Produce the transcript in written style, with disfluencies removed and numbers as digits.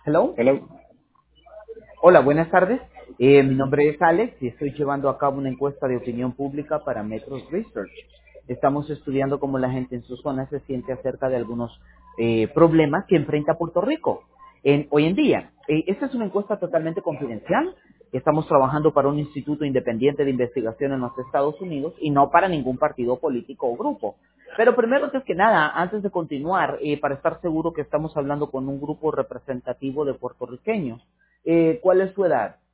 Hello. Hello. Hola, buenas tardes. Mi nombre es Alex y estoy llevando a cabo una encuesta de opinión pública para Metro Research. Estamos estudiando cómo la gente en su zona se siente acerca de algunos problemas que enfrenta Puerto Rico hoy en día. Esta es una encuesta totalmente confidencial. Estamos trabajando para un instituto independiente de investigación en los Estados Unidos y no para ningún partido político o grupo. Pero primero, antes que nada, antes de continuar, para estar seguro que estamos hablando con un grupo representativo de puertorriqueños, ¿cuál es su edad?